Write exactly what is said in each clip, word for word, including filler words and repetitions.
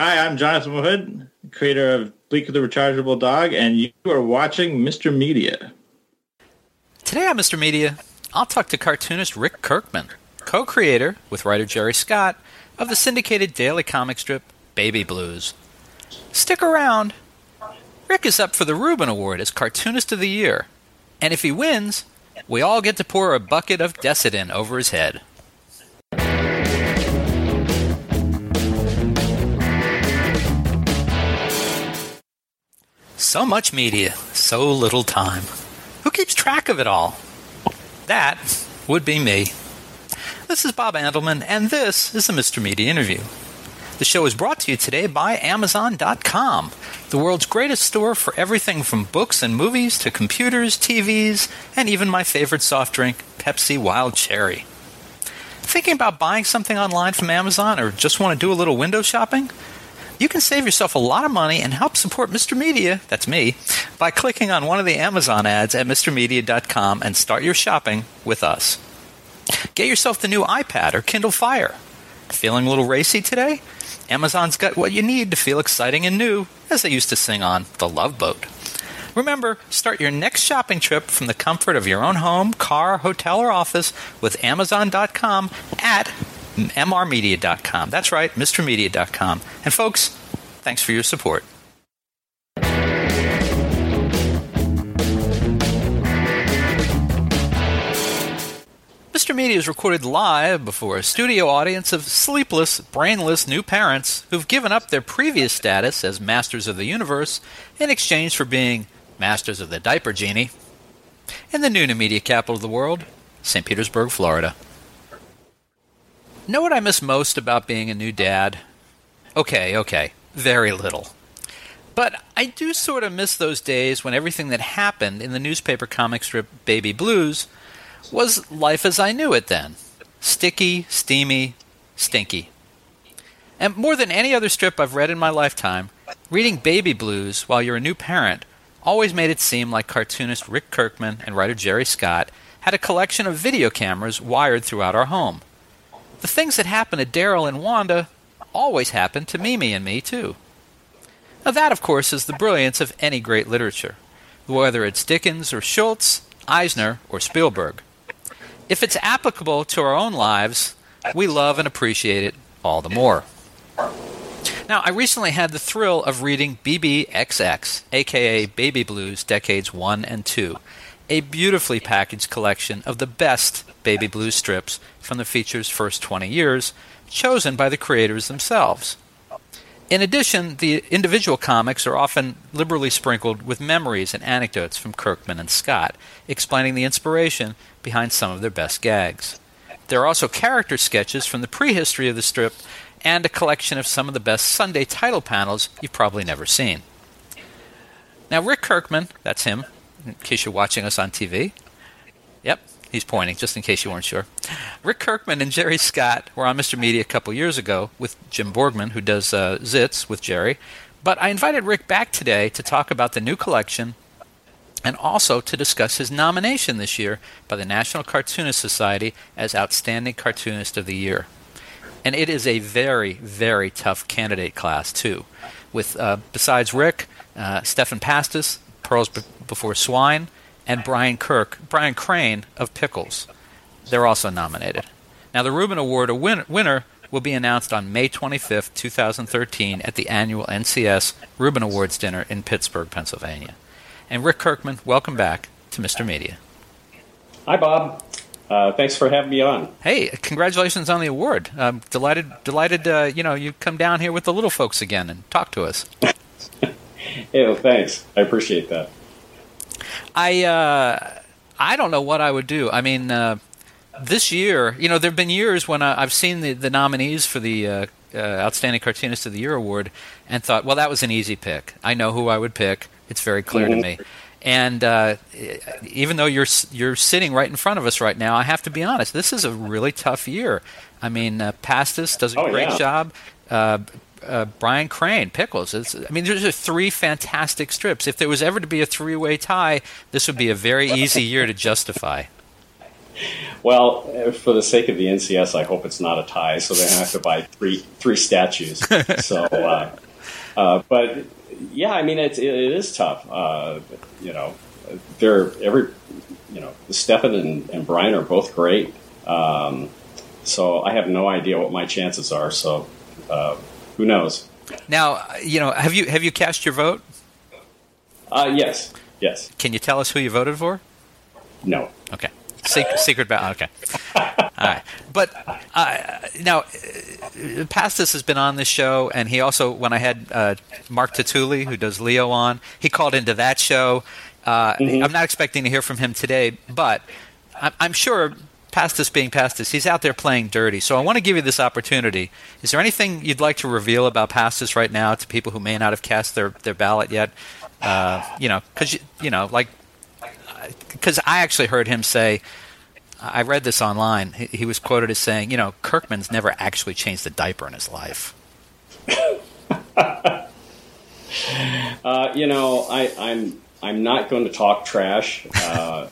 Hi, I'm Jonathan Wood, creator of Bleak the Rechargeable Dog, and you are watching Mister Media. Today on Mister Media, I'll talk to cartoonist Rick Kirkman, co-creator with writer Jerry Scott of the syndicated daily comic strip Baby Blues. Stick around. Rick is up for the Reuben Award as Cartoonist of the Year, and if he wins, we all get to pour a bucket of Desitin over his head. So much media, so little time. Who keeps track of it all? That would be me. This is Bob Andelman, and this is the Mister Media Interview. The show is brought to you today by Amazon dot com, the world's greatest store for everything from books and movies to computers, T Vs, and even my favorite soft drink, Pepsi Wild Cherry. Thinking about buying something online from Amazon or just want to do a little window shopping? You can save yourself a lot of money and help support Mister Media, that's me, by clicking on one of the Amazon ads at Mr Media dot com and start your shopping with us. Get yourself the new iPad or Kindle Fire. Feeling a little racy today? Amazon's got what you need to feel exciting and new, as they used to sing on The Love Boat. Remember, start your next shopping trip from the comfort of your own home, car, hotel, or office with Amazon dot com at M R Media dot com. That's right, Mr Media dot com. And folks, thanks for your support. Mister Media is recorded live before a studio audience of sleepless, brainless new parents who've given up their previous status as masters of the universe in exchange for being masters of the diaper genie in the new media capital of the world, Saint Petersburg, Florida. Know what I miss most about being a new dad? Okay, okay, very little. But I do sort of miss those days when everything that happened in the newspaper comic strip Baby Blues was life as I knew it then. Sticky, steamy, stinky. And more than any other strip I've read in my lifetime, reading Baby Blues while you're a new parent always made it seem like cartoonist Rick Kirkman and writer Jerry Scott had a collection of video cameras wired throughout our home. The things that happen to Daryl and Wanda always happen to Mimi and me, too. Now that, of course, is the brilliance of any great literature, whether it's Dickens or Schultz, Eisner or Spielberg. If it's applicable to our own lives, we love and appreciate it all the more. Now, I recently had the thrill of reading B B X X, aka Baby Blues Decades one and two, a beautifully packaged collection of the best Baby Blues strips from the feature's first twenty years, chosen by the creators themselves. In addition, the individual comics are often liberally sprinkled with memories and anecdotes from Kirkman and Scott, explaining the inspiration behind some of their best gags. There are also character sketches from the prehistory of the strip and a collection of some of the best Sunday title panels you've probably never seen. Now, Rick Kirkman, that's him, in case you're watching us on T V. Yep, he's pointing, just in case you weren't sure. Rick Kirkman and Jerry Scott were on Mister Media a couple years ago with Jim Borgman, who does uh, Zits with Jerry. But I invited Rick back today to talk about the new collection and also to discuss his nomination this year by the National Cartoonist Society as Outstanding Cartoonist of the Year. And it is a very, very tough candidate class, too, with, uh, besides Rick, uh, Stefan Pastis, Pearls Be- Before Swine, and Brian Kirk, Brian Crane of Pickles. They're also nominated. Now, the Reuben Award a win- winner will be announced on May twenty-fifth, twenty thirteen at the annual N C S Reuben Awards dinner in Pittsburgh, Pennsylvania. And Rick Kirkman, welcome back to Mister Media. Hi, Bob. Uh, thanks for having me on. Hey, congratulations on the award. I'm delighted, delighted. Uh, you know, you come down here with the little folks again and talk to us. Hey, well, thanks. I appreciate that. I uh, I don't know what I would do. I mean, uh, this year, you know, there have been years when I, I've seen the, the nominees for the uh, uh, Outstanding Cartoonist of the Year award and thought, well, that was an easy pick. I know who I would pick. It's very clear mm-hmm. to me. And uh, even though you're you're sitting right in front of us right now, I have to be honest. This is a really tough year. I mean, uh, Pastis does a oh, great yeah. job. Uh, uh, Brian Crane, Pickles. It's, I mean, there's three fantastic strips. If there was ever to be a three-way tie, this would be a very easy year to justify. Well, for the sake of the N C S, I hope it's not a tie, so they don't have to buy three three statues. So, uh, uh, but yeah, I mean, it's, it, it is tough. Uh, you know, they're every, you know, Stefan and, and Brian are both great. Um, so I have no idea what my chances are. So uh, who knows? Now, you know, have you have you cast your vote? Uh, yes, yes. Can you tell us who you voted for? No. Okay. Secret, secret ballot. Okay. All right. But uh, now, uh, Pastis has been on this show, and he also, when I had uh, Mark Tatuli, who does Leo, on, he called into that show. Uh, mm-hmm. I'm not expecting to hear from him today, but I'm, I'm sure Pastis being Pastis, he's out there playing dirty. So I want to give you this opportunity. Is there anything you'd like to reveal about Pastis right now to people who may not have cast their, their ballot yet? Uh, you know, because, you, you know, like, because I actually heard him say, I read this online, he, he was quoted as saying, you know, Kirkman's never actually changed a diaper in his life. uh, you know, I, I'm I'm not going to talk trash. Uh,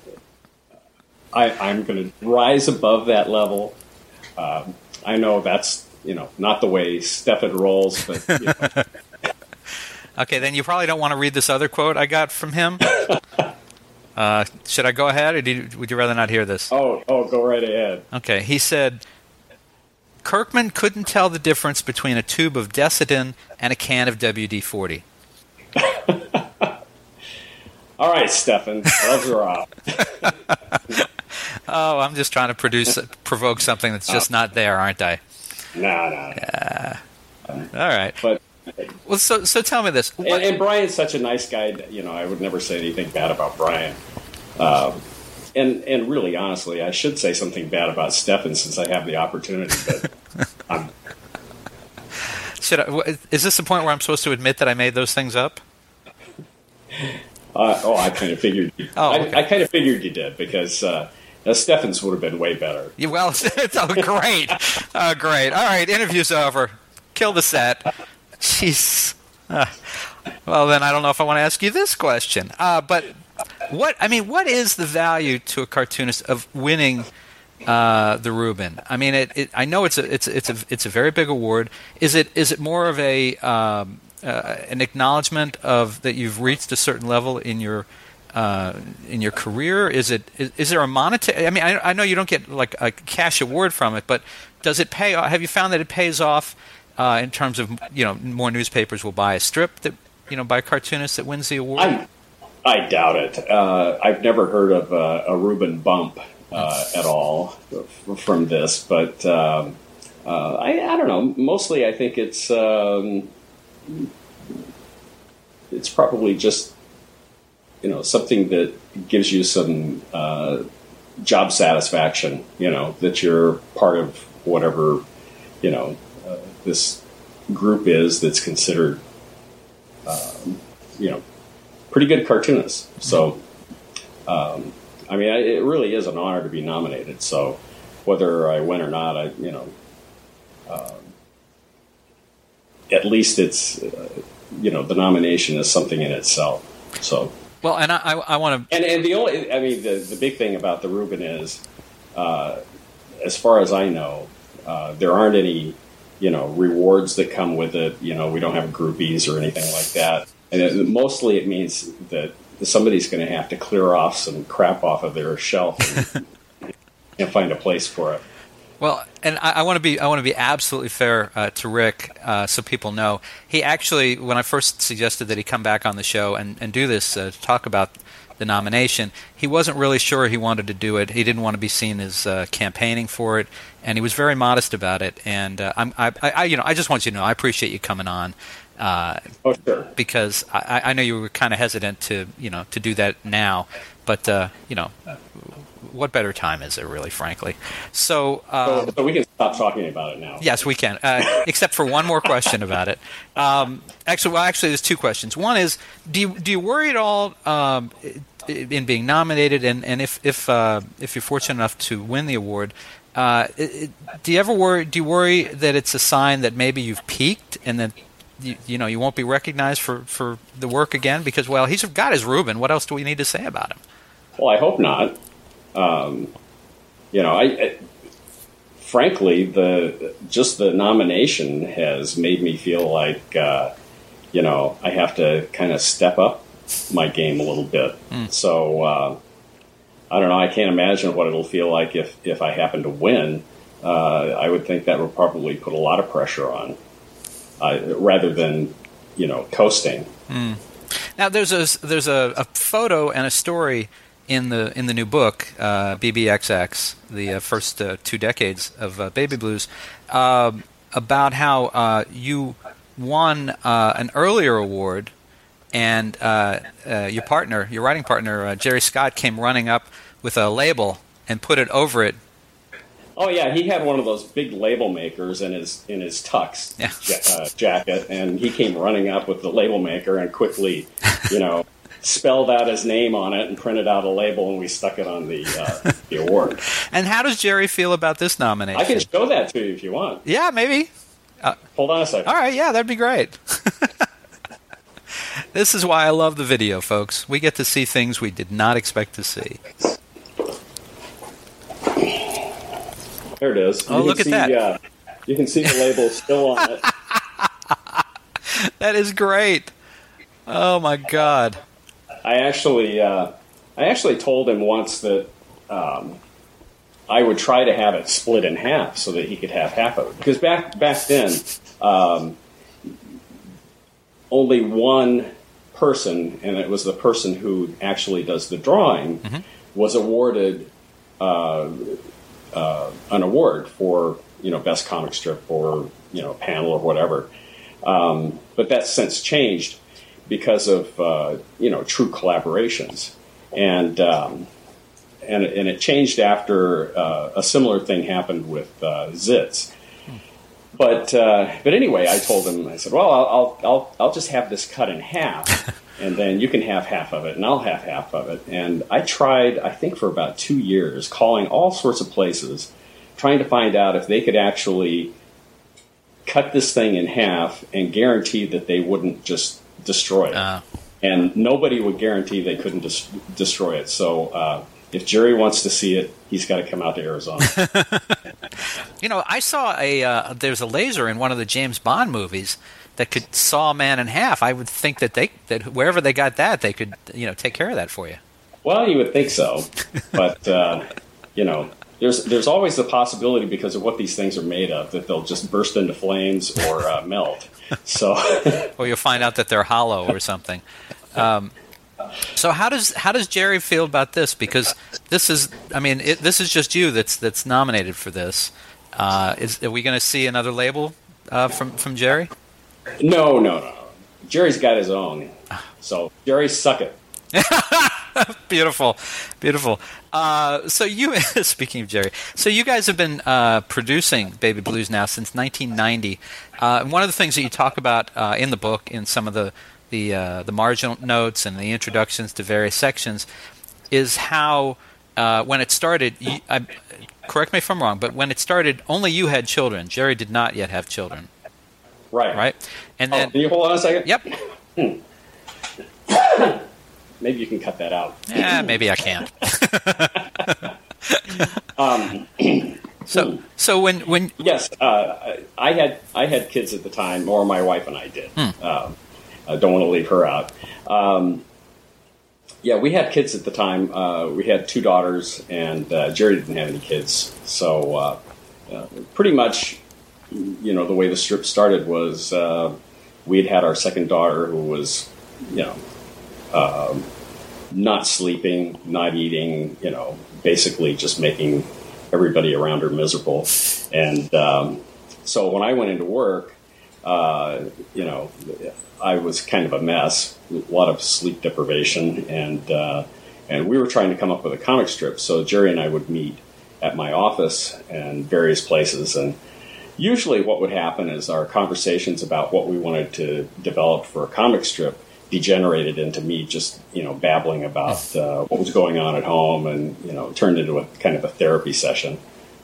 I, I'm going to rise above that level. Uh, I know that's, you know, not the way Stefan rolls, but, you know. Okay, then you probably don't want to read this other quote I got from him. Uh, should I go ahead, or do you, would you rather not hear this? Oh, oh, go right ahead. Okay, he said, Kirkman couldn't tell the difference between a tube of Desitin and a can of W D forty. All right, Stefan, gloves are off. Oh, I'm just trying to produce, provoke something that's just not there, aren't I? No, no. Uh, all right. But well, so so tell me this. And, and Brian's such a nice guy. You know, I would never say anything bad about Brian. Um, and and really, honestly, I should say something bad about Stefan since I have the opportunity. But I'm. Should I, is this the point where I'm supposed to admit that I made those things up? Uh, oh, I kind of figured. You, oh, okay. I, I kind of figured you did because uh, Stefan's would have been way better. Yeah, well, it's oh great, oh great. All right, interview's over. Kill the set. Jeez. Uh, well, then I don't know if I want to ask you this question. Uh, but what I mean, what is the value to a cartoonist of winning uh, the Reuben? I mean, it, it, I know it's a it's it's a it's a very big award. Is it is it more of a um, uh, an acknowledgement of that you've reached a certain level in your uh, in your career? Is it is, is there a monetary? I mean, I, I know you don't get like a cash award from it, but does it pay? Have you found that it pays off? Uh, in terms of, you know, more newspapers will buy a strip that, you know, by a cartoonist that wins the award? I, I doubt it. Uh, I've never heard of uh, a Reuben bump uh, at all from this, but um, uh, I, I don't know. Mostly I think it's um, it's probably just, you know, something that gives you some uh, job satisfaction, you know, that you're part of whatever, you know, this group is that's considered, um, you know, pretty good cartoonists. So, um, I mean, I, it really is an honor to be nominated. So, whether I win or not, I, you know, um, at least it's, uh, you know, the nomination is something in itself. So, well, and I, I, I want to, and and the only, I mean, the the big thing about the Reuben is, uh, as far as I know, uh, there aren't any, you know, rewards that come with it. You know, we don't have groupies or anything like that. And it, mostly it means that somebody's going to have to clear off some crap off of their shelf and, and find a place for it. Well, and I, I want to be I want to be absolutely fair uh, to Rick, uh, so people know. He actually, when I first suggested that he come back on the show and, and do this uh, to talk about the nomination, he wasn't really sure he wanted to do it. He didn't want to be seen as uh, campaigning for it, and he was very modest about it. And uh, I'm, I, I, you know, I just want you to know I appreciate you coming on, uh, oh, sure. because I, I know you were kind of hesitant to, you know, to do that now, but uh, you know, what better time is there, really, frankly? So, uh, so, so we can stop talking about it now. Yes, we can, uh, except for one more question about it. Um, actually, well, actually, there's two questions. One is, do you do you worry at all um, in being nominated, and, and if if uh, if you're fortunate enough to win the award, uh, it, do you ever worry? Do you worry that it's a sign that maybe you've peaked and that you, you know you won't be recognized for, for the work again? Because, well, he's got his Reuben. What else do we need to say about him? Well, I hope not. Um, you know, I, I frankly, the just the nomination has made me feel like, uh, you know, I have to kind of step up my game a little bit. Mm. So uh, I don't know. I can't imagine what it'll feel like if, if I happen to win. Uh, I would think that would probably put a lot of pressure on, uh, rather than, you know, coasting. Mm. Now, there's a there's a, a photo and a story in the in the new book, uh, B B X X, the uh, first uh, two decades of uh, Baby Blues, uh, about how uh, you won uh, an earlier award, and uh, uh, your partner, your writing partner, uh, Jerry Scott, came running up with a label and put it over it. Oh yeah, he had one of those big label makers in his in his tux yeah. ja- uh, jacket, and he came running up with the label maker and quickly, you know, spelled out his name on it and printed out a label, and we stuck it on the uh, the award. And how does Jerry feel about this nomination? I can show that to you if you want. Yeah, maybe. Uh, Hold on a second. All right, yeah, that'd be great. This is why I love the video, folks. We get to see things we did not expect to see. There it is. Oh, you look at see, that. Uh, you can see the label still on it. That is great. Oh, my God. I actually, uh, I actually told him once that um, I would try to have it split in half so that he could have half of it. Because back back then, um, only one person, and it was the person who actually does the drawing, mm-hmm. was awarded uh, uh, an award for, you know, best comic strip or, you know, panel or whatever. Um, but that's since changed because of, uh, you know, true collaborations. And um, and, and it changed after uh, a similar thing happened with uh, Zitz. Hmm. But uh, but anyway, I told him, I said, well, I'll I'll I'll just have this cut in half, and then you can have half of it, and I'll have half of it. And I tried, I think, for about two years, calling all sorts of places, trying to find out if they could actually cut this thing in half and guarantee that they wouldn't just destroy it. Uh. And nobody would guarantee they couldn't dis- destroy it. So uh, if Jerry wants to see it, he's got to come out to Arizona. You know, I saw a uh, there's a laser in one of the James Bond movies that could saw a man in half. I would think that they that wherever they got that, they could, you know, take care of that for you. Well, you would think so, but uh, you know, there's there's always the possibility, because of what these things are made of, that they'll just burst into flames or uh, melt. So, or you'll find out that they're hollow or something. Um, so how does how does Jerry feel about this? Because this is, I mean, it, this is just you that's that's nominated for this. Uh, is are we going to see another label uh, from from Jerry? No, no, no. Jerry's got his own. So Jerry, suck it. Beautiful, beautiful. Uh, so you, speaking of Jerry, so you guys have been uh, producing Baby Blues now since nineteen ninety. Uh, one of the things that you talk about uh, in the book, in some of the the uh, the marginal notes and the introductions to various sections, is how uh, when it started. You, I, correct me if I'm wrong, but when it started, only you had children. Jerry did not yet have children. Right. Right. And oh, then, can you hold on a second? Yep. Maybe you can cut that out. Yeah, maybe I can't. um, so, so when when yes, uh, I had I had kids at the time, or my wife and I did. Hmm. Um, I don't want to leave her out. Um, yeah, we had kids at the time. Uh, we had two daughters, and uh, Jerry didn't have any kids. So, uh, uh, pretty much, you know, the way the strip started was uh, we had had our second daughter, who was, you know. Um, not sleeping, not eating, you know, basically just making everybody around her miserable. And um, so when I went into work, uh, you know, I was kind of a mess, a lot of sleep deprivation, and uh, and we were trying to come up with a comic strip. So Jerry and I would meet at my office and various places, and usually what would happen is our conversations about what we wanted to develop for a comic strip degenerated into me just, you know, babbling about uh, what was going on at home, and, you know, turned into a kind of a therapy session.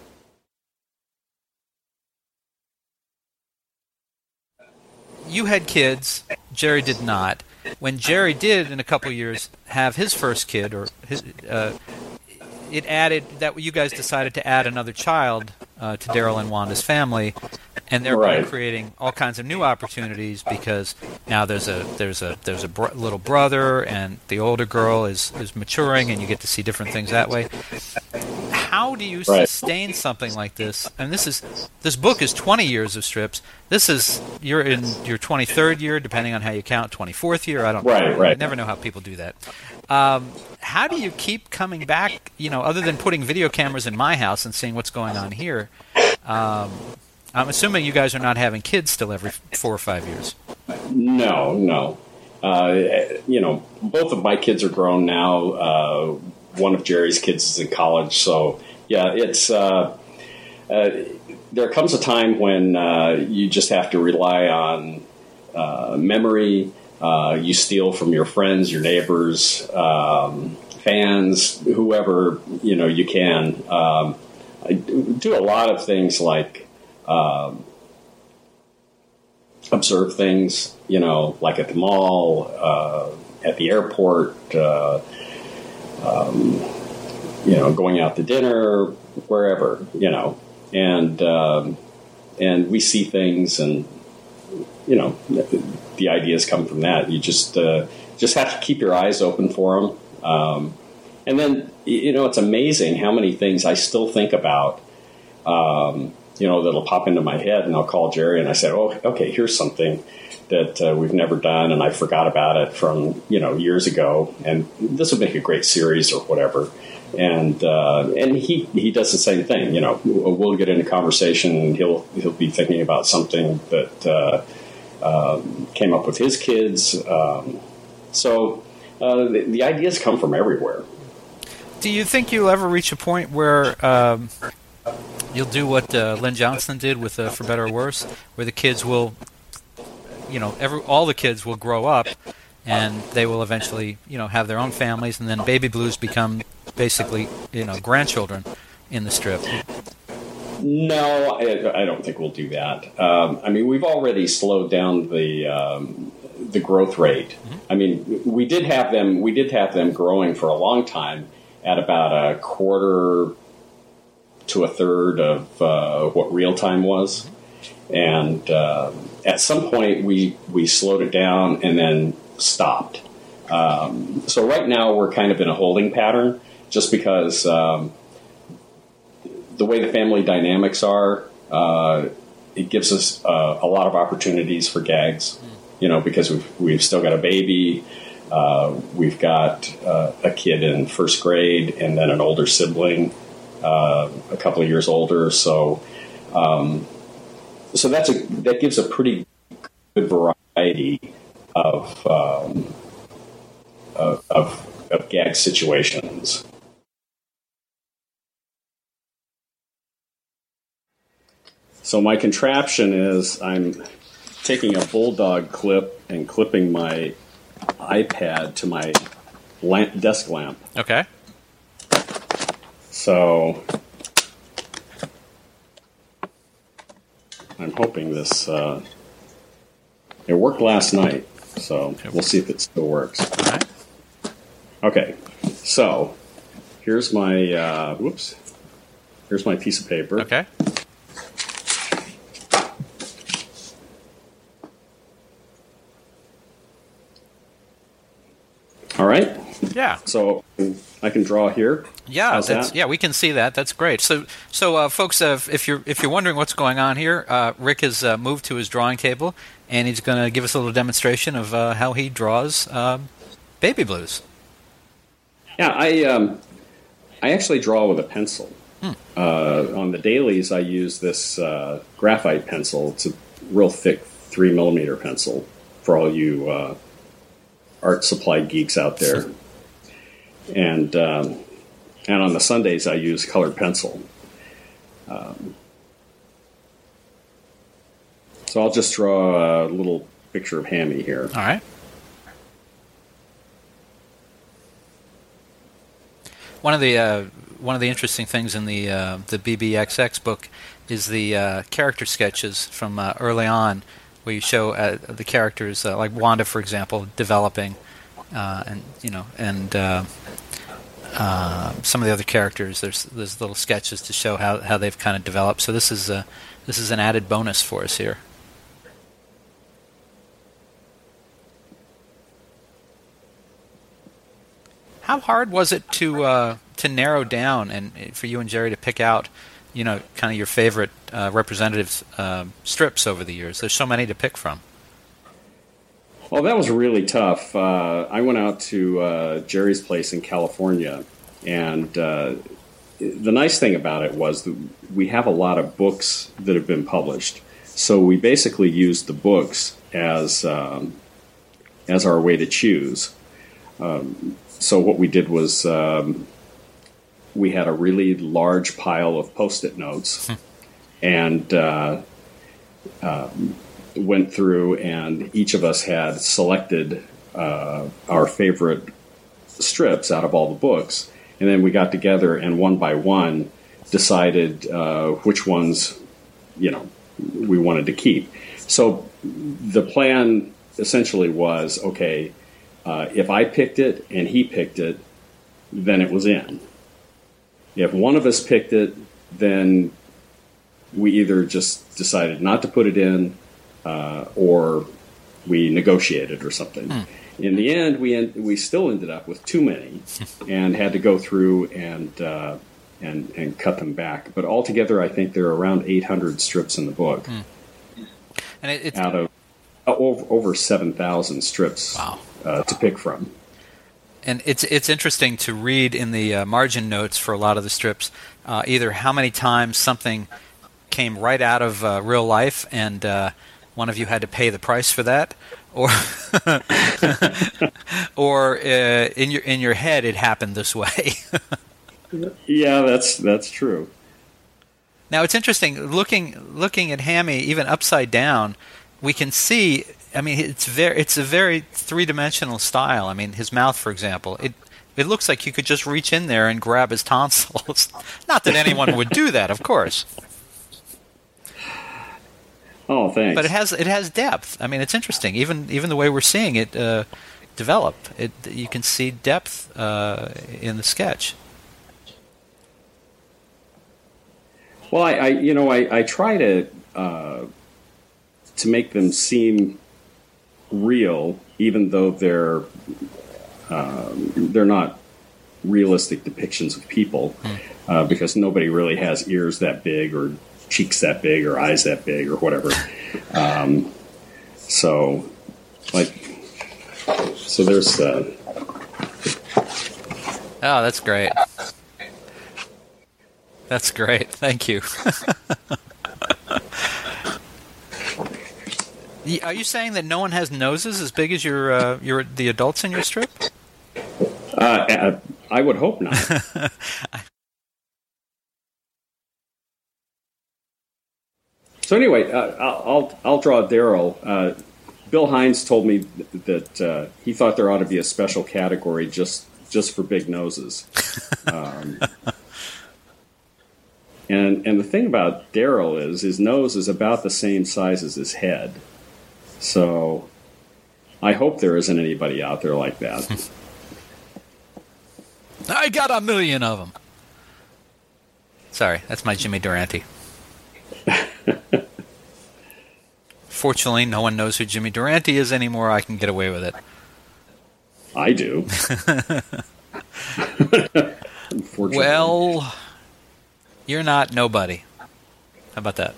You had kids, Jerry did not. When Jerry did, in a couple of years, have his first kid, or his, uh, it added that you guys decided to add another child uh, to Daryl and Wanda's family, and they're Right. creating all kinds of new opportunities because now there's a there's a there's a br- little brother, and the older girl is is maturing, and you get to see different things that way. How do you Right. sustain something like this? And this is this book is twenty years of strips. This is you're in your twenty-third year, depending on how you count, twenty-fourth year. I don't Right, know. right. I never know how people do that. Um, how do you keep coming back? You know, other than putting video cameras in my house and seeing what's going on here. Um, I'm assuming you guys are not having kids still every four or five years. No, no. Uh, you know, both of my kids are grown now. Uh, one of Jerry's kids is in college, so yeah, it's. Uh, uh, there comes a time when uh, you just have to rely on uh, memory. Uh, you steal from your friends, your neighbors, um, fans, whoever you know you can. Um, I do a lot of things like. Um, observe things, you know, like at the mall, uh, at the airport, uh, um, you know, going out to dinner, wherever, you know, and um, and we see things, and you know, the ideas come from that. You just uh, just have to keep your eyes open for them, um, and then you know, it's amazing how many things I still think about. Um, you know, that'll pop into my head, and I'll call Jerry and I say, oh, okay, here's something that uh, we've never done, and I forgot about it from, you know, years ago, and this would make a great series or whatever. And uh, and he, he does the same thing, you know, we'll get into conversation, and he'll, he'll be thinking about something that uh, um, came up with his kids. Um, so uh, the, the ideas come from everywhere. Do you think you'll ever reach a point where um, you'll do what uh, Len Johnson did with uh, For Better or Worse, where the kids will, you know, every all the kids will grow up, and they will eventually, you know, have their own families, and then Baby Blues become basically, you know, grandchildren in the strip? No, I, I don't think we'll do that. Um, I mean, we've already slowed down the um, the growth rate. Mm-hmm. I mean, we did have them. We did have them growing for a long time at about a quarter to a third of uh, what real time was, and uh, at some point we we slowed it down and then stopped. Um, so right now we're kind of in a holding pattern, just because um, the way the family dynamics are, uh, it gives us uh, a lot of opportunities for gags. You know, because we've we've still got a baby. Uh, we've got uh, a kid in first grade, and then an older sibling, uh, a couple of years older. So, um, so that's a that gives a pretty good variety of um, of, of, of gag situations. So my contraption is I'm taking a bulldog clip and clipping my iPad to my lamp, desk lamp. Okay. So I'm hoping this. Uh, it worked last night, so we'll see if it still works. All right. Okay, so here's my. Uh, whoops. Here's my piece of paper. Okay. All right. Yeah. So I can draw here. Yeah, How's that's, that? yeah, we can see that. That's great. So, so uh, folks, uh, if you're if you're wondering what's going on here, uh, Rick has uh, moved to his drawing table, and he's going to give us a little demonstration of uh, how he draws um, Baby Blues. Yeah, I um, I actually draw with a pencil. Hmm. Uh, on the dailies, I use this uh, graphite pencil. It's a real thick three millimeter pencil for all you uh, art supply geeks out there. And um, and on the Sundays, I use colored pencil. Um, so I'll just draw a little picture of Hammy here. All right. One of the uh, one of the interesting things in the uh, the B B X X book is the uh, character sketches from uh, early on, where you show uh, the characters, uh, like Wanda, for example, developing, uh, and you know, and uh, uh, some of the other characters. There's there's little sketches to show how, how they've kind of developed. So this is a, this is an added bonus for us here. How hard was it to uh, to narrow down and for you and Jerry to pick out, you know, kind of your favorite uh, representative uh, strips over the years? There's so many to pick from. Well, that was really tough. Uh, I went out to uh, Jerry's place in California, and uh, the nice thing about it was that we have a lot of books that have been published. So we basically used the books as um, as our way to choose. Um, so what we did was um, we had a really large pile of Post-it notes, and uh, um, went through, and each of us had selected uh, our favorite strips out of all the books, and then we got together and one by one decided uh, which ones, you know, we wanted to keep. So the plan essentially was, okay, uh, if I picked it and he picked it, then it was in. If one of us picked it, then we either just decided not to put it in, uh, or we negotiated or something. Hmm. In the end, we en- we still ended up with too many, and had to go through and uh, and and cut them back. But altogether, I think there are around eight hundred strips in the book, hmm. and it, it's out of uh, over, over seven thousand strips. Wow. uh, to pick from. And it's it's interesting to read in the uh, margin notes for a lot of the strips, uh, either how many times something came right out of uh, real life, and uh, one of you had to pay the price for that, or or uh, in your in your head it happened this way. Yeah, that's that's true. Now it's interesting looking looking at Hammy even upside down. We can see. I mean, it's very it's a very three dimensional style. I mean, his mouth, for example, it it looks like you could just reach in there and grab his tonsils. Not that anyone would do that, of course. Oh, thanks. But it has it has depth. I mean, it's interesting. Even even the way we're seeing it uh, develop, it you can see depth uh, in the sketch. Well, I, I you know I, I try to uh, to make them seem real, even though they're um, they're not realistic depictions of people, hmm. uh, because nobody really has ears that big or cheeks that big or eyes that big or whatever. Um, so, like, so there's. Uh, oh, that's great. That's great. Thank you. Are you saying that no one has noses as big as your uh, your the adults in your strip? Uh, I would hope not. So anyway, uh, I'll I'll draw Daryl. Uh, Bill Hines told me that uh, he thought there ought to be a special category just just for big noses. Um, and and the thing about Daryl is his nose is about the same size as his head. So I hope there isn't anybody out there like that. I got a million of them. Sorry, that's my Jimmy Durante. Fortunately, no one knows who Jimmy Durante is anymore. I can get away with it. I do. Unfortunately. Well, you're not nobody. How about that?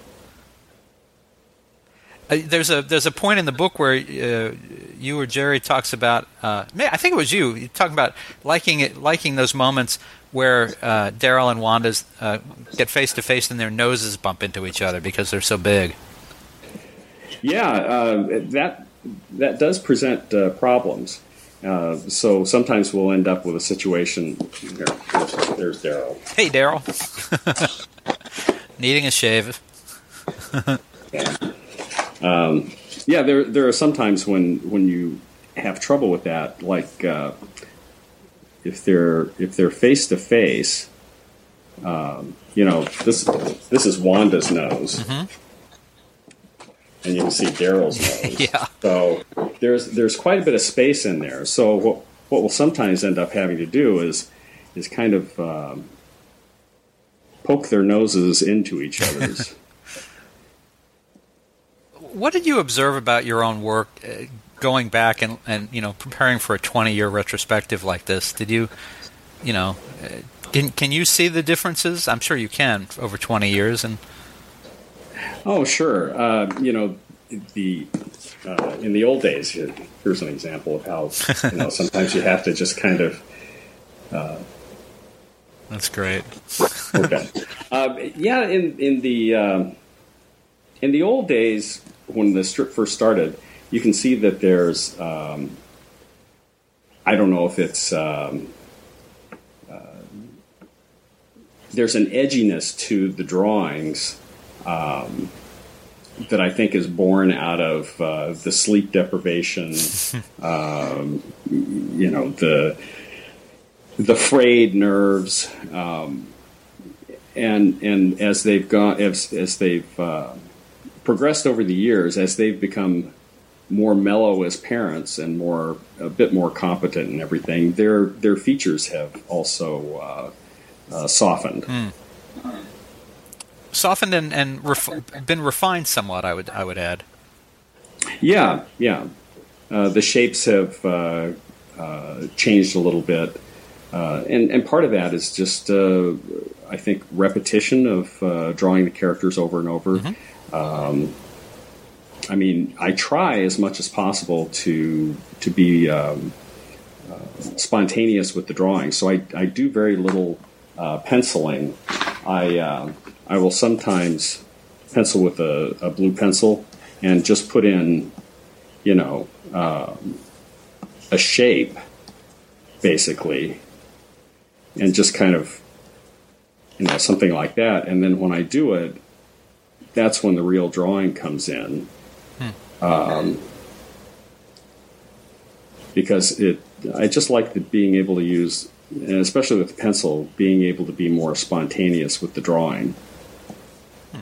Uh, there's a there's a point in the book where uh, you or Jerry talks about. Uh, I think it was you. You talking about liking it, liking those moments where uh, Daryl and Wanda's uh, get face to face and their noses bump into each other because they're so big. Yeah, uh, that that does present uh, problems. Uh, so sometimes we'll end up with a situation. Here, there's, there's Daryl. Hey, Daryl. Needing a shave. Yeah. Um, yeah, there there are some times when when you have trouble with that, like uh, if they're if they're face to face. You know, this this is Wanda's nose. Mm-hmm. And you can see Daryl's nose. Yeah. So there's there's quite a bit of space in there. So what what we'll sometimes end up having to do is is kind of um, poke their noses into each other's. What did you observe about your own work uh, going back and, and you know preparing for a twenty-year retrospective like this? Did you, you know, uh, can can you see the differences? I'm sure you can over twenty years. And oh, sure. Uh, you know, the uh, in the old days, here's an example of how you know sometimes you have to just kind of. Uh, That's great. Okay. Uh, yeah, in in the um, in the old days when the strip first started, you can see that there's um, I don't know if it's um, uh, there's an edginess to the drawings um, that I think is born out of uh, the sleep deprivation, um, you know the. the frayed nerves, um, and and as they've gone as as they've uh, progressed over the years, as they've become more mellow as parents and more a bit more competent and everything, their their features have also uh, uh, softened, mm. softened and and ref- been refined somewhat. I would I would add. Yeah, yeah, uh, the shapes have uh, uh, changed a little bit. Uh, and, and part of that is just, uh, I think, repetition of uh, drawing the characters over and over. Mm-hmm. Um, I mean, I try as much as possible to to be um, uh, spontaneous with the drawing. So I, I do very little uh, penciling. I uh, I will sometimes pencil with a, a blue pencil and just put in, you know, uh, a shape, basically. And just kind of, you know, something like that. And then when I do it, that's when the real drawing comes in. Hmm. Um, because it, I just like the being able to use, and especially with the pencil, being able to be more spontaneous with the drawing. Hmm.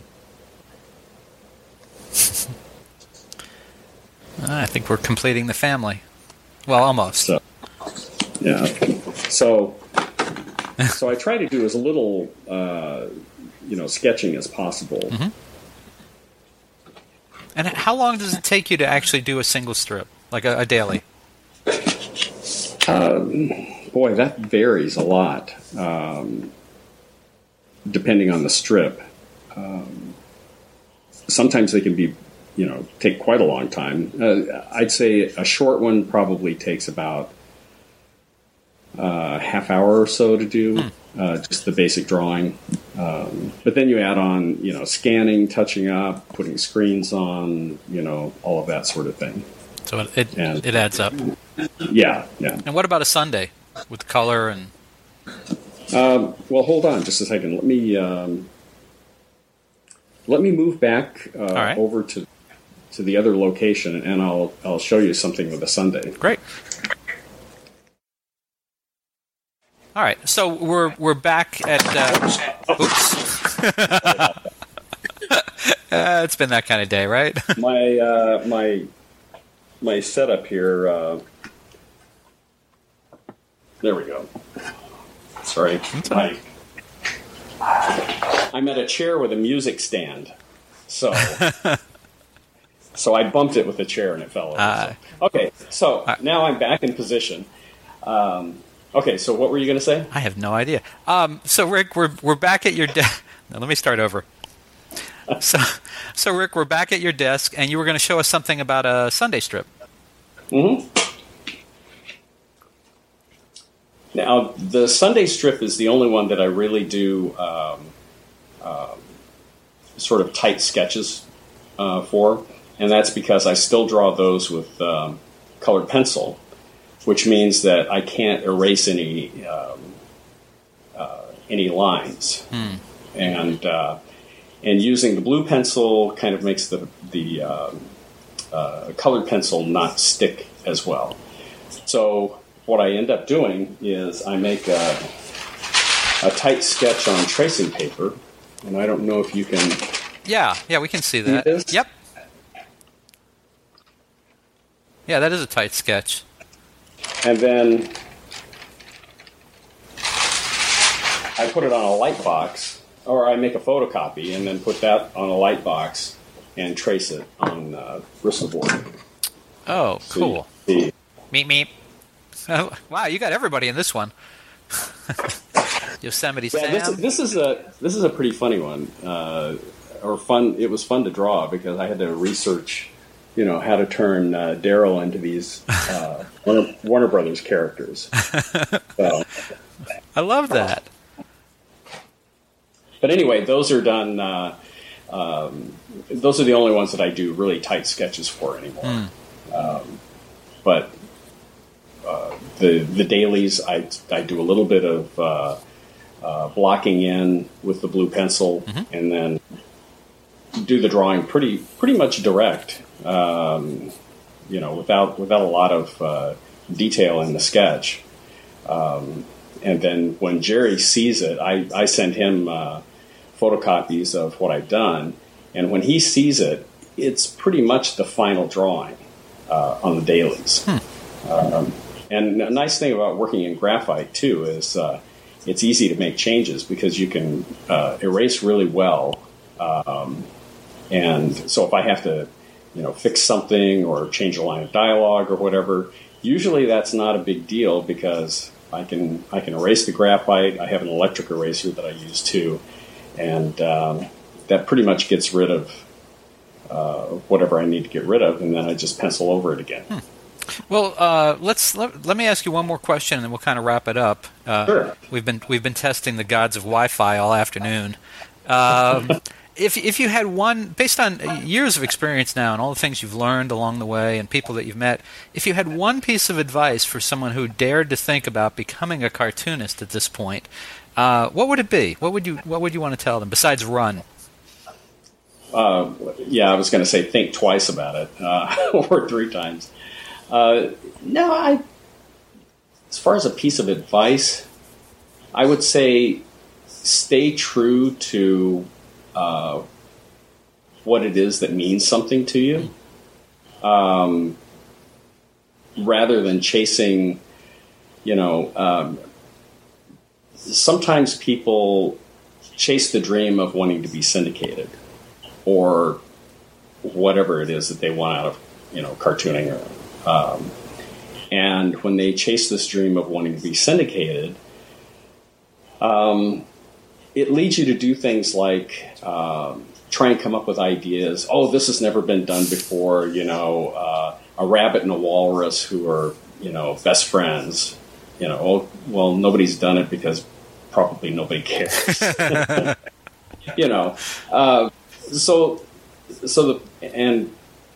I think we're completing the family. Well, almost. So, yeah. So... So I try to do as little, uh, you know, sketching as possible. Mm-hmm. And how long does it take you to actually do a single strip, like a, a daily? Um, boy, that varies a lot, um, depending on the strip. Um, sometimes they can be, you know, take quite a long time. Uh, I'd say a short one probably takes about Uh, half hour or so to do, hmm. uh, just the basic drawing. Um, but then you add on, you know, scanning, touching up, putting screens on, you know, all of that sort of thing. So it it, and, it adds up. Yeah, yeah. And what about a Sunday with color and? Um, well, hold on just a second. Let me um, let me move back uh, right. over to to the other location, and I'll I'll show you something with a Sunday. Great. All right, so we're we're back at. Uh, oops, uh, it's been that kind of day, right? my uh, my my setup here. Uh, there we go. Sorry, my, I'm at a chair with a music stand, so so I bumped it with the chair and it fell over. Uh, so. Okay, so uh, now I'm back in position. Um, Okay, so what were you going to say? I have no idea. Um, so, Rick, we're we're back at your desk. Now, let me start over. So, so Rick, we're back at your desk, and you were going to show us something about a Sunday strip. Mm-hmm. Now, the Sunday strip is the only one that I really do um, uh, sort of tight sketches uh, for, and that's because I still draw those with um, colored pencil, which means that I can't erase any um, uh, any lines, hmm. and uh, and using the blue pencil kind of makes the the uh, uh, colored pencil not stick as well. So what I end up doing is I make a, a tight sketch on tracing paper, and I don't know if you can. Yeah, yeah, we can see that. See yep. Yeah, that is a tight sketch. And then I put it on a light box, or I make a photocopy and then put that on a light box and trace it on uh, Bristol board. Oh, So cool. you see- Meep meep. Oh, wow, you got everybody in this one. Yosemite Yeah, this, Sam. this is a this is a pretty funny one, uh, or fun. It was fun to draw because I had to research, you know, how to turn uh, Daryl into these uh, Warner, Warner Brothers characters. So, I love that. but anyway, those are done. Uh, um, those are the only ones that I do really tight sketches for anymore. Mm. Um, but uh, the the dailies, I I do a little bit of. Uh, Uh, blocking in with the blue pencil, Mm-hmm. and then do the drawing pretty pretty much direct, um, you know, without without a lot of uh, detail in the sketch. Um, and then when Jerry sees it, I, I send him uh, photocopies of what I've done, and when he sees it, it's pretty much the final drawing uh, on the dailies. Hmm. Um, and a nice thing about working in graphite too is. Uh, It's easy to make changes because you can uh, erase really well, um, and so if I have to, you know, fix something or change a line of dialogue or whatever, usually that's not a big deal because I can I can erase the graphite. I have an electric eraser that I use too, and um, that pretty much gets rid of uh, whatever I need to get rid of, and then I just pencil over it again. Hmm. Well, uh, let's let, let me ask you one more question, and then we'll kind of wrap it up. Uh, Sure. We've been we've been testing the gods of Wi-Fi all afternoon. Um, if if you had one, based on years of experience now and all the things you've learned along the way and people that you've met, if you had one piece of advice for someone who dared to think about becoming a cartoonist at this point, uh, what would it be? What would you what would you want to tell them besides run? Uh, yeah, I was going to say think twice about it, uh, or three times. Uh, no, I. As far as a piece of advice, I would say stay true to uh, what it is that means something to you, um, rather than chasing. You know, um, sometimes people chase the dream of wanting to be syndicated, or whatever it is that they want out of, you know, cartooning or. Um, and when they chase this dream of wanting to be syndicated, um, it leads you to do things like um, try and come up with ideas. Oh, this has never been done before. You know, uh, a rabbit and a walrus who are, you know, best friends. You know, oh, well, nobody's done it because probably nobody cares. you know, uh, so so the and.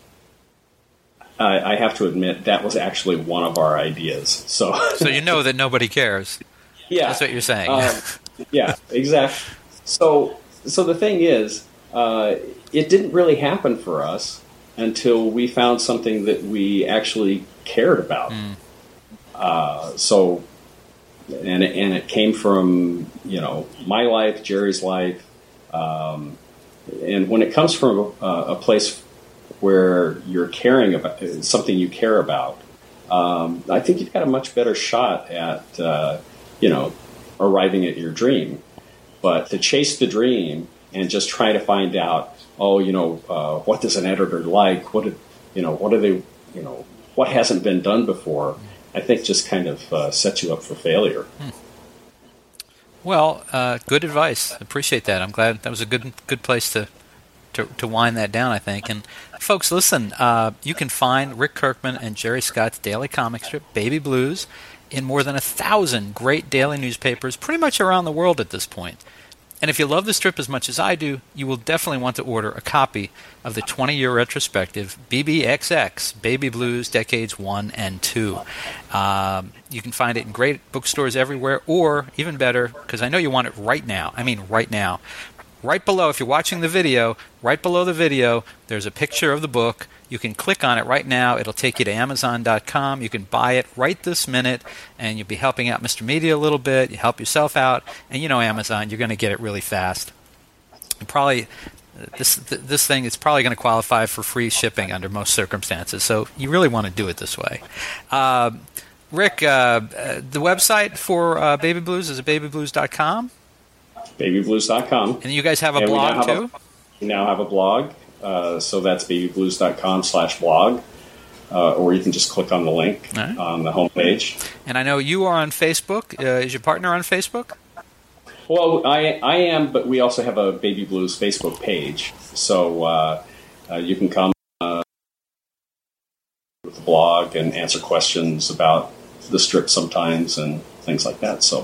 I, I have to admit that was actually one of our ideas. So, So you know that nobody cares. yeah, That's what you're saying. um, yeah, exactly. So, so the thing is, uh, it didn't really happen for us until we found something that we actually cared about. Mm. Uh, so, and it, and it came from, you know, my life, Jerry's life, um, and when it comes from a, a place where you're caring about something you care about, um, I think you've got a much better shot at, uh, you know, arriving at your dream. But to chase the dream and just try to find out, oh, you know, uh, what does an editor like? What, did, you know, what are they, you know, what hasn't been done before? I think just kind of uh, sets you up for failure. Hmm. Well, uh, good advice. Appreciate that. I'm glad that was a good good place to. To, to wind that down, I think. And folks, listen, uh, you can find Rick Kirkman and Jerry Scott's daily comic strip, Baby Blues, in more than a thousand great daily newspapers pretty much around the world at this point. And if you love the strip as much as I do, you will definitely want to order a copy of the twenty-year retrospective B B X X, Baby Blues Decades one and two. Um, you can find it in great bookstores everywhere, or even better, because I know you want it right now, I mean right now, right below, if you're watching the video, right below the video, there's a picture of the book. You can click on it right now. It'll take you to Amazon dot com. You can buy it right this minute, and you'll be helping out Mister Media a little bit. You help yourself out, and you know Amazon, you're going to get it really fast. And probably this this thing is probably going to qualify for free shipping under most circumstances, so you really want to do it this way. Uh, Rick, uh, the website for uh, Baby Blues is baby blues dot com. baby blues dot com. And you guys have a and blog, we too? A, we now have a blog, uh, so that's baby blues dot com slash blog. Uh, or you can just click on the link right. on the homepage. And I know you are on Facebook. Uh, is your partner on Facebook? Well, I I am, but we also have a Baby Blues Facebook page. So uh, uh, you can come uh, with the blog and answer questions about the strip sometimes and things like that. So,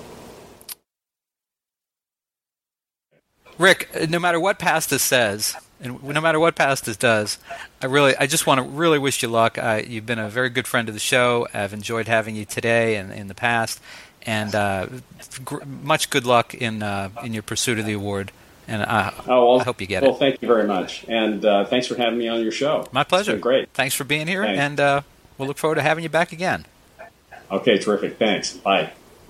Rick, no matter what Pastis says, and no matter what Pastis does, I really, I just want to really wish you luck. Uh, you've been a very good friend of the show. I've enjoyed having you today and in the past, and uh, gr- much good luck in uh, in your pursuit of the award. And uh, oh, well, I hope you get well, it. Well, thank you very much, and uh, thanks for having me on your show. My pleasure. It's been great. Thanks for being here, thanks. and uh, we'll look forward to having you back again. Okay, terrific. Thanks. Bye.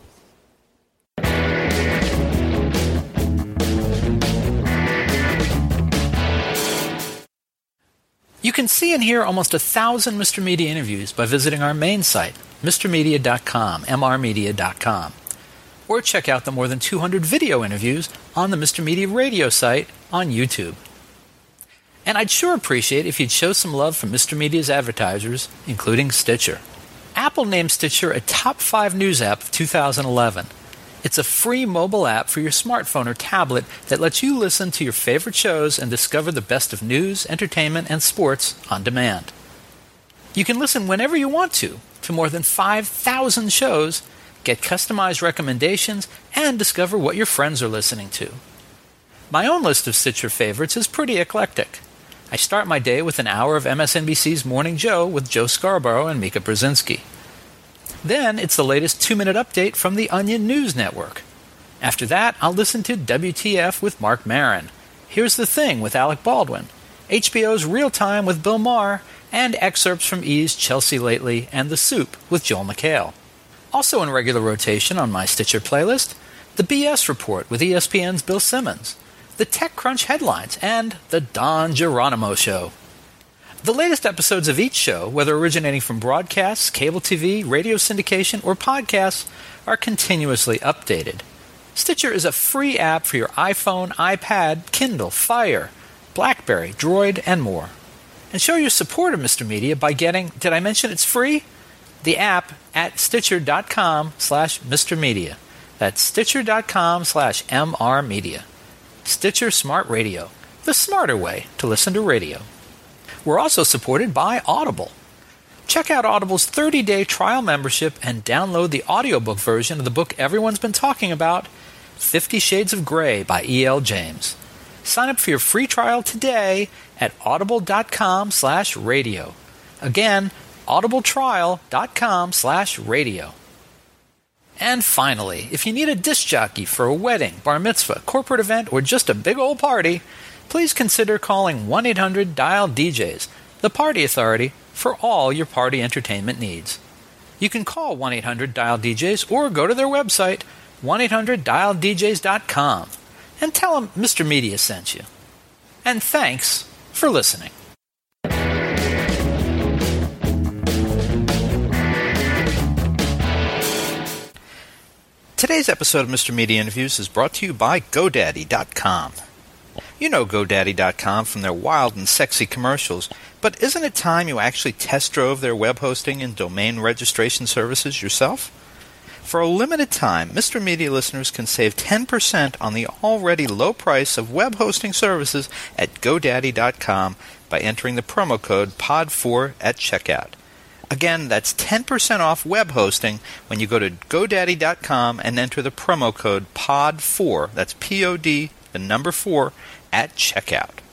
You can see and hear almost a thousand Mister Media interviews by visiting our main site, Mr Media dot com, M R Media dot com. Or check out the more than two hundred video interviews on the Mister Media radio site on YouTube. And I'd sure appreciate if you'd show some love for Mister Media's advertisers, including Stitcher. Apple named Stitcher a top five news app of two thousand eleven. It's a free mobile app for your smartphone or tablet that lets you listen to your favorite shows and discover the best of news, entertainment, and sports on demand. You can listen whenever you want to, to more than five thousand shows, get customized recommendations, and discover what your friends are listening to. My own list of Stitcher favorites is pretty eclectic. I start my day with an hour of M S N B C's Morning Joe with Joe Scarborough and Mika Brzezinski. Then it's the latest two-minute update from the Onion News Network. After that, I'll listen to W T F with Mark Maron, Here's the Thing with Alec Baldwin, H B O's Real Time with Bill Maher, and excerpts from E's Chelsea Lately and The Soup with Joel McHale. Also in regular rotation on my Stitcher playlist, the B S Report with E S P N's Bill Simmons, the TechCrunch headlines, and the Don Geronimo Show. The latest episodes of each show, whether originating from broadcasts, cable T V, radio syndication, or podcasts, are continuously updated. Stitcher is a free app for your iPhone, iPad, Kindle, Fire, BlackBerry, Droid, and more. And show your support of Mister Media by getting, did I mention it's free? The app at Stitcher.com slash Mr. Media. That's Stitcher.com slash MR Media. Stitcher Smart Radio, the smarter way to listen to radio. We're also supported by Audible. Check out Audible's thirty-day trial membership and download the audiobook version of the book everyone's been talking about, Fifty Shades of Grey by E L James. Sign up for your free trial today at audible.com slash radio. Again, audibletrial.com slash radio. And finally, if you need a disc jockey for a wedding, bar mitzvah, corporate event, or just a big old party, please consider calling one eight hundred dial D Js, the party authority for all your party entertainment needs. You can call one eight hundred dial D Js or go to their website, one eight hundred dial D Js dot com, and tell them Mister Media sent you. And thanks for listening. Today's episode of Mister Media Interviews is brought to you by GoDaddy dot com. You know GoDaddy dot com from their wild and sexy commercials, but isn't it time you actually test drove their web hosting and domain registration services yourself? For a limited time, Mister Media listeners can save ten percent on the already low price of web hosting services at GoDaddy dot com by entering the promo code P O D four at checkout. Again, that's ten percent off web hosting when you go to GoDaddy dot com and enter the promo code P O D four, that's P O D, the number four, at checkout.